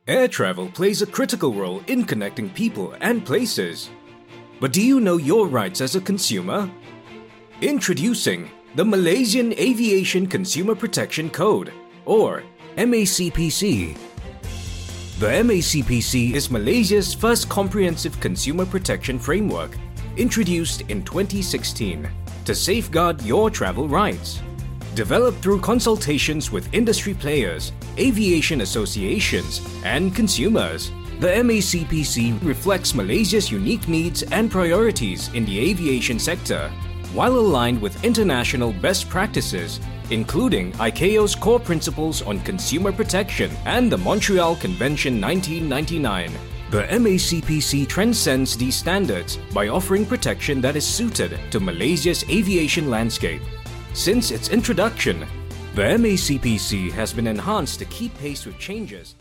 Air travel plays a critical role in connecting people and places. But do you know your rights as a consumer? Introducing the Malaysian Aviation Consumer Protection Code, or MACPC. The MACPC is Malaysia's first comprehensive consumer protection framework, introduced in 2016 to safeguard your travel rights. Developed through consultations with industry players, aviation associations, and consumers, the MACPC reflects Malaysia's unique needs and priorities in the aviation sector, while aligned with international best practices, including ICAO's core principles on consumer protection and the Montreal Convention 1999. The MACPC transcends these standards by offering protection that is suited to Malaysia's aviation landscape. Since its introduction, the MACPC has been enhanced to keep pace with changes